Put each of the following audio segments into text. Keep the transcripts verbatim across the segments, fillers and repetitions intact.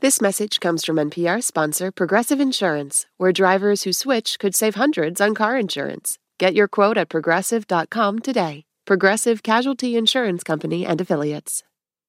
This message comes from N P R sponsor Progressive Insurance, where drivers who switch could save hundreds on car insurance. Get your quote at progressive dot com today. Progressive Casualty Insurance Company and Affiliates.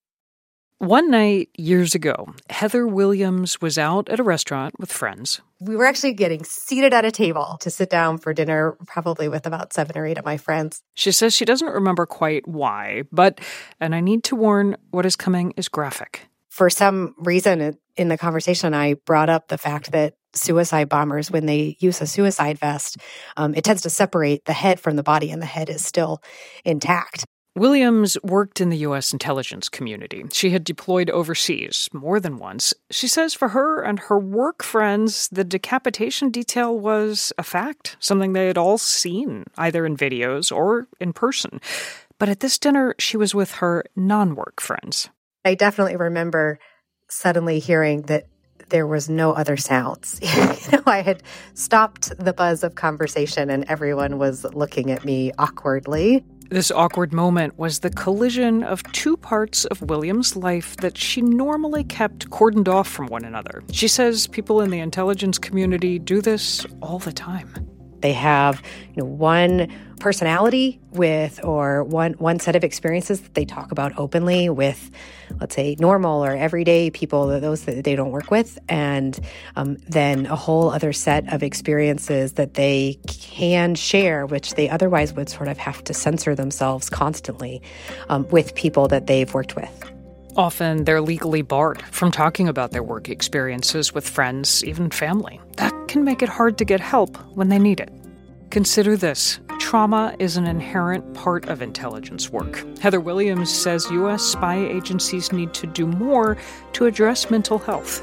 One night, years ago, Heather Williams was out at a restaurant with friends. We were actually getting seated at a table to sit down for dinner, probably with about seven or eight of my friends. She says she doesn't remember quite why, but, and I need to warn, what is coming is graphic. For some reason in the conversation, I brought up the fact that suicide bombers, when they use a suicide vest, um, it tends to separate the head from the body, and the head is still intact. Williams worked in the U S intelligence community. She had deployed overseas more than once. She says for her and her work friends, the decapitation detail was a fact, something they had all seen, either in videos or in person. But at this dinner, she was with her non-work friends. I definitely remember suddenly hearing that there was no other sounds. you know, I had stopped the buzz of conversation and everyone was looking at me awkwardly. This awkward moment was the collision of two parts of Williams' life that she normally kept cordoned off from one another. She says people in the intelligence community do this all the time. They have, you know, one personality with or one one set of experiences that they talk about openly with, let's say, normal or everyday people, those that they don't work with, and um, then a whole other set of experiences that they can share, which they otherwise would sort of have to censor themselves constantly um, with people that they've worked with. Often they're legally barred from talking about their work experiences with friends, even family. That can make it hard to get help when they need it. Consider this. Trauma is an inherent part of intelligence work. Heather Williams says U S spy agencies need to do more to address mental health.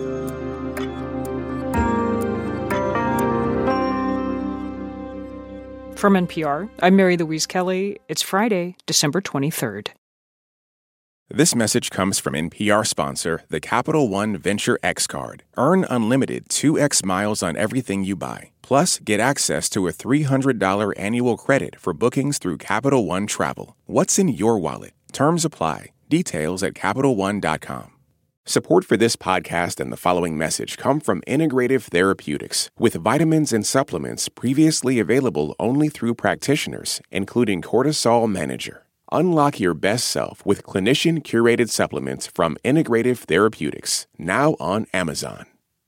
From N P R, I'm Mary Louise Kelly. It's Friday, December twenty-third. This message comes from N P R sponsor, the Capital One Venture X Card. Earn unlimited two x miles on everything you buy. Plus, get access to a three hundred dollars annual credit for bookings through Capital One Travel. What's in your wallet? Terms apply. Details at Capital One dot com. Support for this podcast and the following message come from Integrative Therapeutics, with vitamins and supplements previously available only through practitioners, including Cortisol Manager. Unlock your best self with clinician-curated supplements from Integrative Therapeutics, now on Amazon.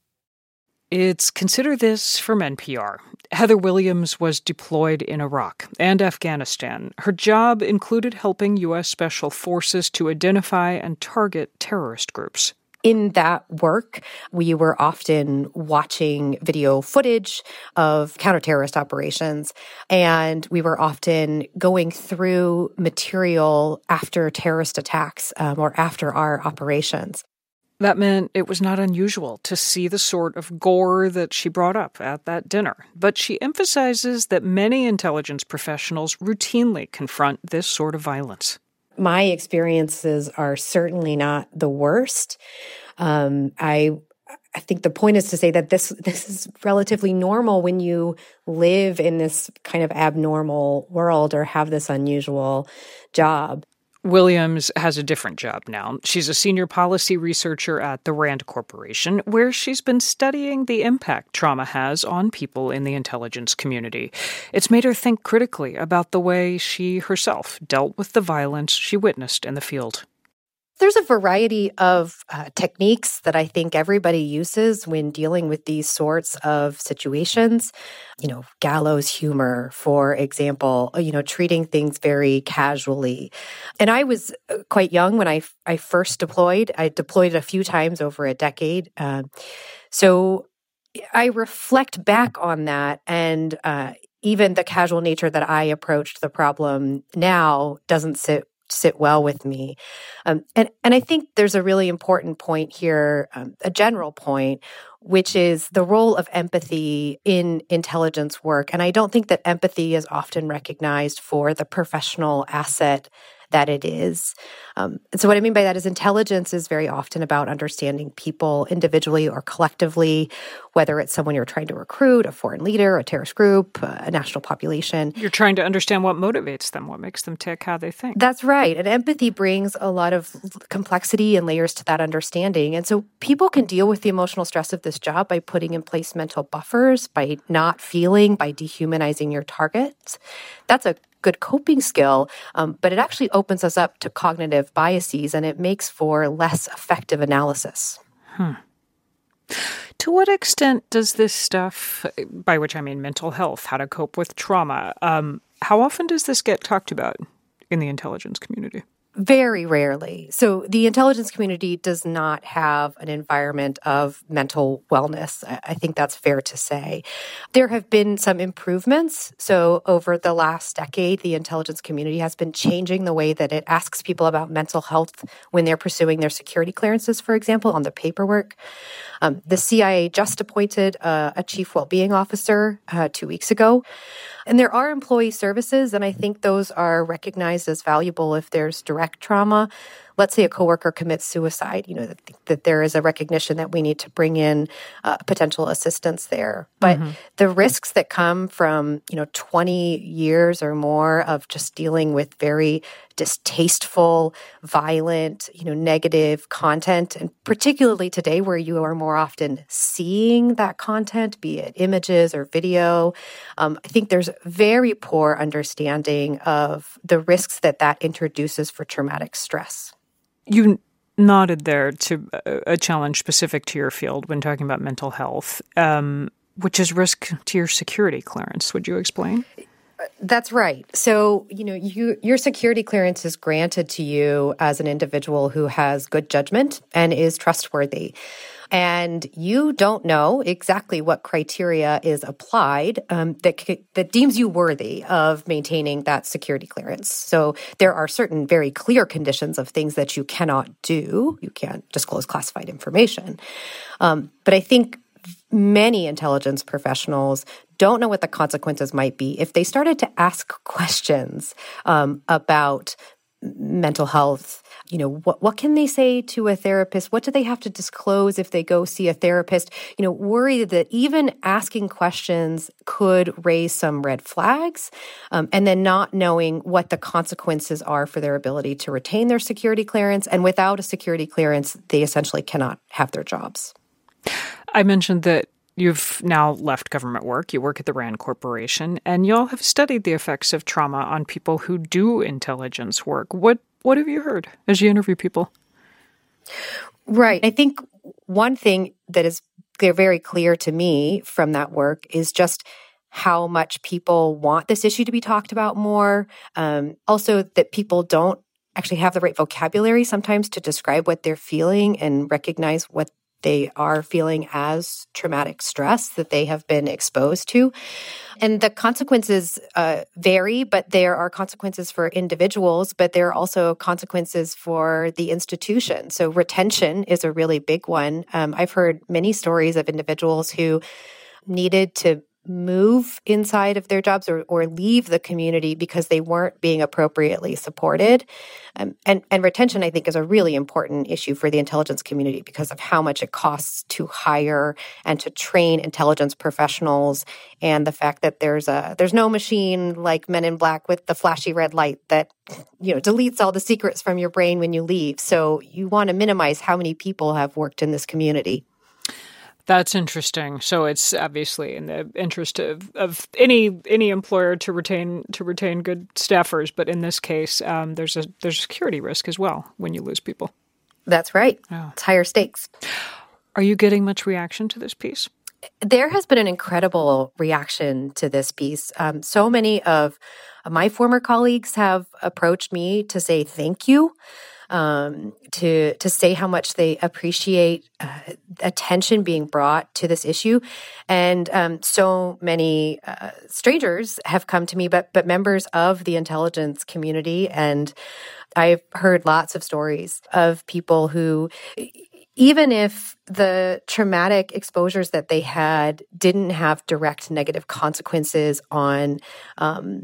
It's Consider This from N P R. Heather Williams was deployed in Iraq and Afghanistan. Her job included helping U S Special Forces to identify and target terrorist groups. In that work, we were often watching video footage of counterterrorist operations, and we were often going through material after terrorist attacks um, or after our operations. That meant it was not unusual to see the sort of gore that she brought up at that dinner. But she emphasizes that many intelligence professionals routinely confront this sort of violence. My experiences are certainly not the worst. Um, I I think the point is to say that this this is relatively normal when you live in this kind of abnormal world or have this unusual job. Williams has a different job now. She's a senior policy researcher at the RAND Corporation, where she's been studying the impact trauma has on people in the intelligence community. It's made her think critically about the way she herself dealt with the violence she witnessed in the field. There's a variety of uh, techniques that I think everybody uses when dealing with these sorts of situations. You know, gallows humor, for example, you know, treating things very casually. And I was quite young when I, I first deployed. I deployed a few times over a decade. Uh, so I reflect back on that, and uh, even the casual nature that I approached the problem now doesn't sit sit well with me. Um, and, and I think there's a really important point here, um, a general point, which is the role of empathy in intelligence work. And I don't think that empathy is often recognized for the professional asset that it is. Um, and so what I mean by that is intelligence is very often about understanding people individually or collectively, whether it's someone you're trying to recruit, a foreign leader, a terrorist group, a national population. You're trying to understand what motivates them, what makes them tick, how they think. That's right. And empathy brings a lot of complexity and layers to that understanding. And so people can deal with the emotional stress of this job by putting in place mental buffers, by not feeling, by dehumanizing your targets. That's a good coping skill, um, but it actually opens us up to cognitive biases and it makes for less effective analysis. Hmm. To what extent does this stuff, by which I mean mental health, how to cope with trauma, um, how often does this get talked about in the intelligence community? Very rarely. So the intelligence community does not have an environment of mental wellness. I think that's fair to say. There have been some improvements. So over the last decade, the intelligence community has been changing the way that it asks people about mental health when they're pursuing their security clearances, for example, on the paperwork. Um, the C I A just appointed uh, a chief well-being officer uh, two weeks ago. And there are employee services, and I think those are recognized as valuable if there's direct trauma. Let's say a coworker commits suicide, you know, that, that there is a recognition that we need to bring in uh, potential assistance there. But mm-hmm. the risks that come from, you know, twenty years or more of just dealing with very distasteful, violent, you know, negative content, and particularly today where you are more often seeing that content, be it images or video, um, I think there's very poor understanding of the risks that that introduces for traumatic stress. You nodded there to a challenge specific to your field when talking about mental health, um, which is risk to your security clearance. Would you explain? That's right. So, you know, you, your security clearance is granted to you as an individual who has good judgment and is trustworthy. And you don't know exactly what criteria is applied um, that that deems you worthy of maintaining that security clearance. So there are certain very clear conditions of things that you cannot do. You can't disclose classified information. Um, but I think many intelligence professionals don't know what the consequences might be if they started to ask questions um, about mental health. You know, what what can they say to a therapist? What do they have to disclose if they go see a therapist? You know, worried that even asking questions could raise some red flags, um, and then not knowing what the consequences are for their ability to retain their security clearance. And without a security clearance, they essentially cannot have their jobs. I mentioned that you've now left government work. You work at the RAND Corporation, and y'all have studied the effects of trauma on people who do intelligence work. What what have you heard as you interview people? Right. I think one thing that is very clear to me from that work is just how much people want this issue to be talked about more. Um, also, that people don't actually have the right vocabulary sometimes to describe what they're feeling and recognize what they are feeling as traumatic stress that they have been exposed to. And the consequences uh, vary, but there are consequences for individuals, but there are also consequences for the institution. So retention is a really big one. Um, I've heard many stories of individuals who needed to move inside of their jobs or, or leave the community because they weren't being appropriately supported. Um, and, and retention, I think, is a really important issue for the intelligence community because of how much it costs to hire and to train intelligence professionals, and the fact that there's a there's no machine like Men in Black with the flashy red light that, you know, deletes all the secrets from your brain when you leave. So you want to minimize how many people have worked in this community. That's interesting. So it's obviously in the interest of, of any any employer to retain to retain good staffers, but in this case, um, there's a there's a security risk as well when you lose people. That's right. Oh. It's higher stakes. Are you getting much reaction to this piece? There has been an incredible reaction to this piece. Um, so many of my former colleagues have approached me to say thank you. Um, to to say how much they appreciate uh, attention being brought to this issue, and um, so many uh, strangers have come to me, but but members of the intelligence community, and I've heard lots of stories of people who, even if the traumatic exposures that they had didn't have direct negative consequences on Um,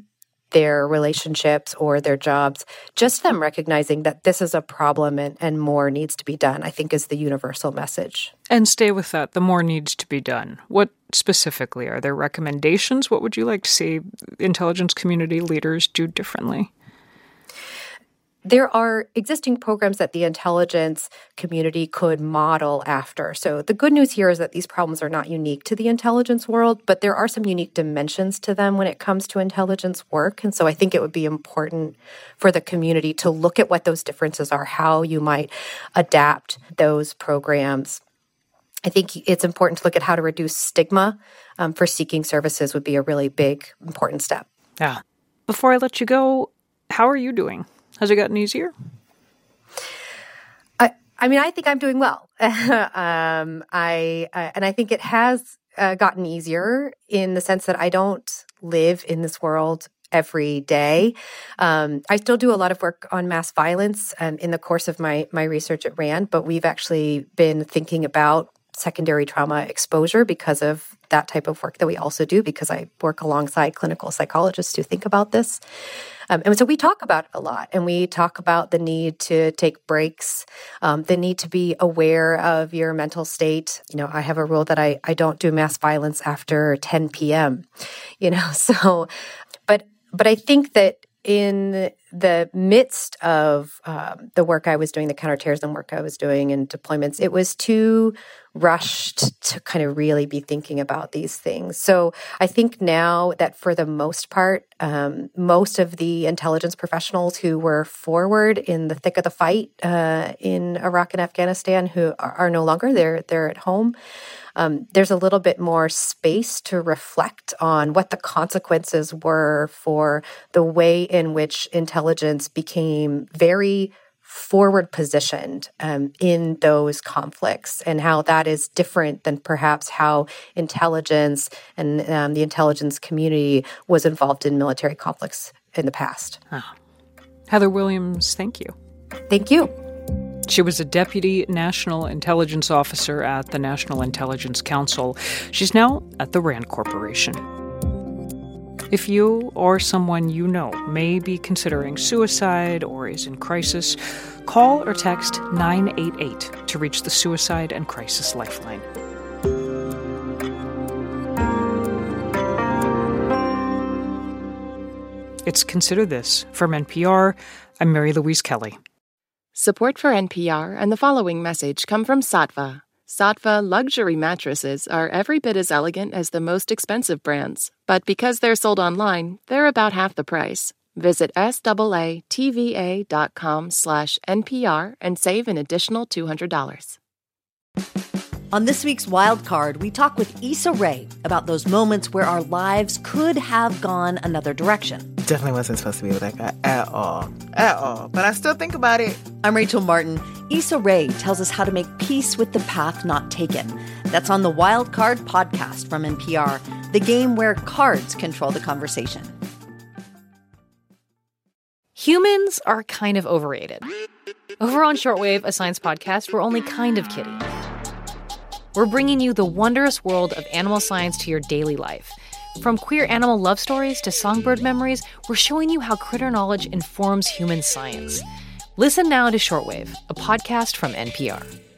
their relationships or their jobs, just them recognizing that this is a problem and, and more needs to be done, I think is the universal message. And stay with that. The more needs to be done. What specifically? Are there recommendations? What would you like to see intelligence community leaders do differently? There are existing programs that the intelligence community could model after. So the good news here is that these problems are not unique to the intelligence world, but there are some unique dimensions to them when it comes to intelligence work. And so I think it would be important for the community to look at what those differences are, how you might adapt those programs. I think it's important to look at how to reduce stigma um, for seeking services would be a really big, important step. Yeah. Before I let you go, how are you doing? Has it gotten easier? I, I mean, I think I'm doing well. um, I uh, and I think it has uh, gotten easier in the sense that I don't live in this world every day. Um, I still do a lot of work on mass violence um, in the course of my my research at RAND, but we've actually been thinking about secondary trauma exposure because of that type of work that we also do, because I work alongside clinical psychologists who think about this. Um, and so we talk about it a lot, and we talk about the need to take breaks, um, the need to be aware of your mental state. You know, I have a rule that I, I don't do mass violence after ten p.m., you know, so, but, but I think that in the midst of um, the work I was doing, the counterterrorism work I was doing in deployments, it was too rushed to kind of really be thinking about these things. So I think now that for the most part, um, most of the intelligence professionals who were forward in the thick of the fight uh, in Iraq and Afghanistan who are, are no longer, they're, they're at home. Um, there's a little bit more space to reflect on what the consequences were for the way in which intelligence became very forward positioned um, in those conflicts, and how that is different than perhaps how intelligence and um, the intelligence community was involved in military conflicts in the past. Oh. Heather Williams, thank you. Thank you. She was a deputy national intelligence officer at the National Intelligence Council. She's now at the RAND Corporation. If you or someone you know may be considering suicide or is in crisis, call or text nine eight eight to reach the Suicide and Crisis Lifeline. It's Consider This from N P R. I'm Mary Louise Kelly. Support for N P R and the following message come from Saatva. Saatva luxury mattresses are every bit as elegant as the most expensive brands, but because they're sold online, they're about half the price. Visit saatva.com slash NPR and save an additional two hundred dollars. On this week's Wild Card, we talk with Issa Rae about those moments where our lives could have gone another direction. Definitely wasn't supposed to be with that guy at all. At all. But I still think about it. I'm Rachel Martin. Issa Rae tells us how to make peace with the path not taken. That's on the Wild Card podcast from N P R, the game where cards control the conversation. Humans are kind of overrated. Over on Shortwave, a science podcast, we're only kind of kidding. We're bringing you the wondrous world of animal science to your daily life. From queer animal love stories to songbird memories, we're showing you how critter knowledge informs human science. Listen now to Shortwave, a podcast from N P R.